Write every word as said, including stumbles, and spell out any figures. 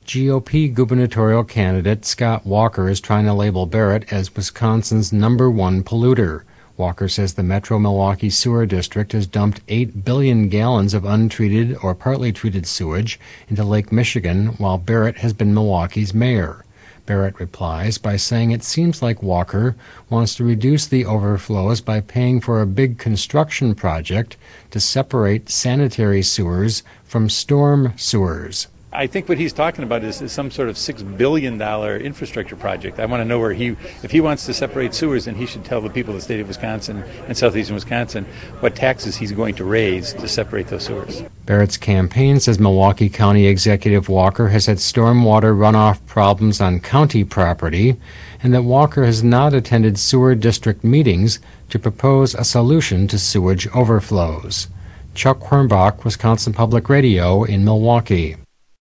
G O P gubernatorial candidate Scott Walker is trying to label Barrett as Wisconsin's number one polluter. Walker says the Metro Milwaukee Sewer District has dumped eight billion gallons of untreated or partly treated sewage into Lake Michigan, while Barrett has been Milwaukee's mayor. Barrett replies by saying it seems like Walker wants to reduce the overflows by paying for a big construction project to separate sanitary sewers from storm sewers. I think what he's talking about is, is some sort of six billion dollars infrastructure project. I want to know where he, if he wants to separate sewers, then he should tell the people of the state of Wisconsin and southeastern Wisconsin what taxes he's going to raise to separate those sewers. Barrett's campaign says Milwaukee County Executive Walker has had stormwater runoff problems on county property and that Walker has not attended sewer district meetings to propose a solution to sewage overflows. Chuck Hornbach, Wisconsin Public Radio in Milwaukee.